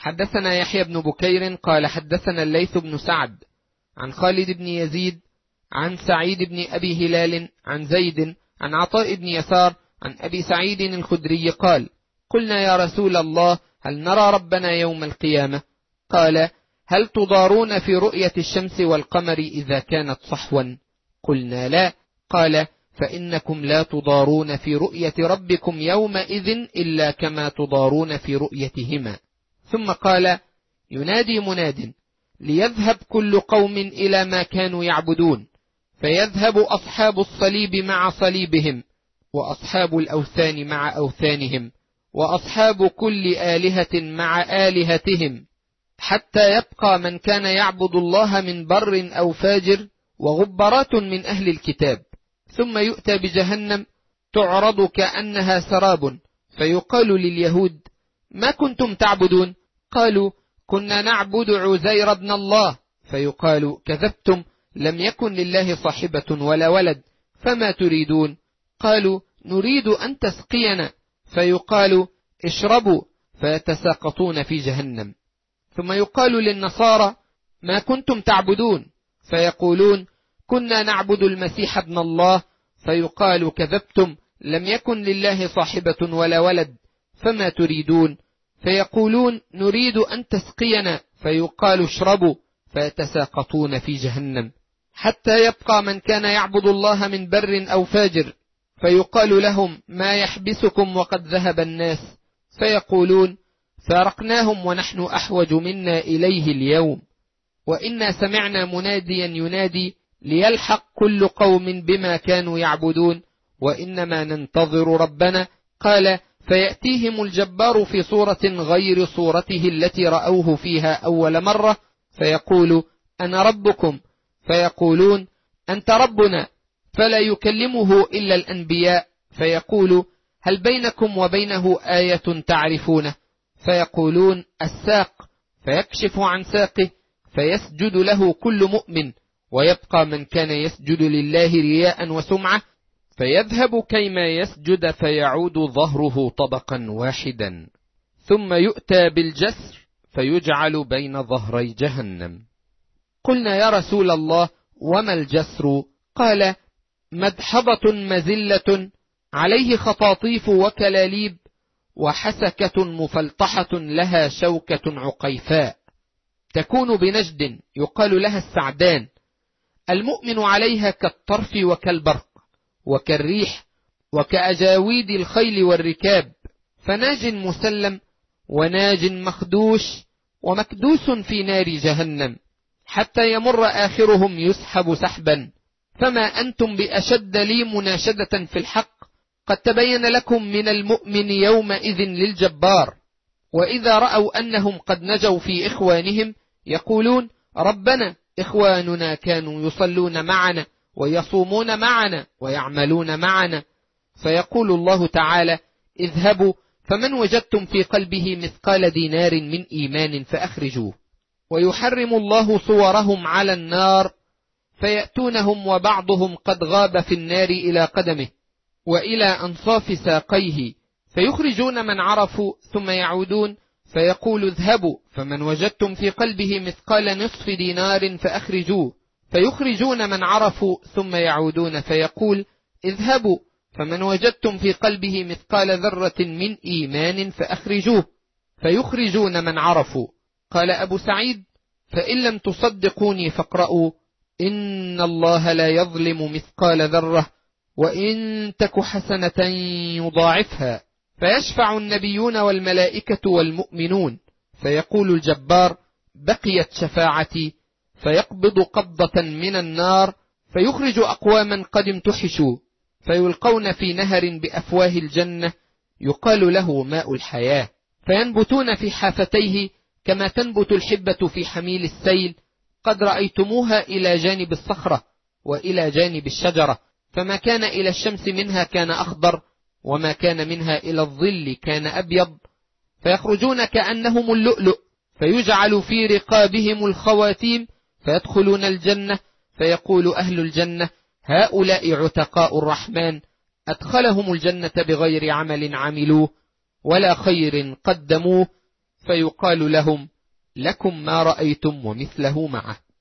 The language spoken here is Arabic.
حدثنا يحيى بن بكير قال حدثنا الليث بن سعد عن خالد بن يزيد عن سعيد بن أبي هلال عن زيد عن عطاء بن يسار عن أبي سعيد الخدري قال: قلنا يا رسول الله هل نرى ربنا يوم القيامة؟ قال: هل تضارون في رؤية الشمس والقمر إذا كانت صحوا؟ قلنا لا. قال: فإنكم لا تضارون في رؤية ربكم يومئذ إلا كما تضارون في رؤيتهما. ثم قال: ينادي مناد ليذهب كل قوم إلى ما كانوا يعبدون، فيذهب أصحاب الصليب مع صليبهم، وأصحاب الأوثان مع أوثانهم، وأصحاب كل آلهة مع آلهتهم، حتى يبقى من كان يعبد الله من بر أو فاجر، وغبرات من أهل الكتاب. ثم يؤتى بجهنم تعرض كأنها سراب، فيقال لليهود: ما كنتم تعبدون؟ قالوا: كنا نعبد عزير بن الله. فيقال: كذبتم، لم يكن لله صاحبة ولا ولد، فما تريدون؟ قالوا: نريد أن تسقينا. فيقال: اشربوا، فيتساقطون في جهنم. ثم يقال للنصارى: ما كنتم تعبدون؟ فيقولون: كنا نعبد المسيح ابن الله. فيقال: كذبتم، لم يكن لله صاحبة ولا ولد، فما تريدون؟ فيقولون: نريد أن تسقينا. فيقال: اشربوا، فيتساقطون في جهنم، حتى يبقى من كان يعبد الله من بر أو فاجر، فيقال لهم: ما يحبسكم وقد ذهب الناس؟ فيقولون: فارقناهم ونحن أحوج منا إليه اليوم، وإنا سمعنا مناديا ينادي ليلحق كل قوم بما كانوا يعبدون، وإنما ننتظر ربنا. قال: فيأتيهم الجبار في صورة غير صورته التي رأوه فيها أول مرة، فيقول: أنا ربكم. فيقولون: أنت ربنا. فلا يكلمه إلا الأنبياء. فيقول: هل بينكم وبينه آية تعرفونه؟ فيقولون: الساق. فيكشف عن ساقه، فيسجد له كل مؤمن، ويبقى من كان يسجد لله رياء وسمعة، فيذهب كيما يسجد، فيعود ظهره طبقا واحدا، ثم يؤتى بالجسر فيجعل بين ظهري جهنم. قلنا يا رسول الله وما الجسر؟ قال: مدحضة مزلة عليه خطاطيف وكلاليب، وحسكة مفلطحة لها شوكة عقيفاء، تكون بنجد يقال لها السعدان، المؤمن عليها كالطرف وكالبرق وكالريح وكأجاويد الخيل والركاب، فناج مسلم وناج مخدوش ومكدوس في نار جهنم، حتى يمر آخرهم يسحب سحبا. فما أنتم بأشد لي مناشدة في الحق، قد تبين لكم من المؤمن يومئذ للجبار. وإذا رأوا أنهم قد نجوا في إخوانهم يقولون: ربنا إخواننا كانوا يصلون معنا ويصومون معنا ويعملون معنا. فيقول الله تعالى: اذهبوا فمن وجدتم في قلبه مثقال دينار من إيمان فأخرجوه. ويحرم الله صورهم على النار، فيأتونهم وبعضهم قد غاب في النار إلى قدمه وإلى أنصاف ساقيه، فيخرجون من عرفوا ثم يعودون، فيقول: اذهبوا فمن وجدتم في قلبه مثقال نصف دينار فأخرجوه. فيخرجون من عرفوا ثم يعودون، فيقول: اذهبوا فمن وجدتم في قلبه مثقال ذرة من إيمان فأخرجوه. فيخرجون من عرفوا. قال أبو سعيد: فإن لم تصدقوني فاقرأوا: إن الله لا يظلم مثقال ذرة، وإن تك حسنة يضاعفها. فيشفع النبيون والملائكة والمؤمنون، فيقول الجبار: بقيت شفاعتي، فيقبض قبضة من النار، فيخرج أقواما قد امتحشوا، فيلقون في نهر بأفواه الجنة يقال له ماء الحياة، فينبتون في حافتيه كما تنبت الحبة في حميل السيل، قد رأيتموها إلى جانب الصخرة وإلى جانب الشجرة، فما كان إلى الشمس منها كان أخضر، وما كان منها إلى الظل كان أبيض، فيخرجون كأنهم اللؤلؤ، فيجعل في رقابهم الخواتيم، فيدخلون الجنة، فيقول أهل الجنة: هؤلاء عتقاء الرحمن، أدخلهم الجنة بغير عمل عملوه ولا خير قدموه، فيقال لهم: لكم ما رأيتم ومثله معه.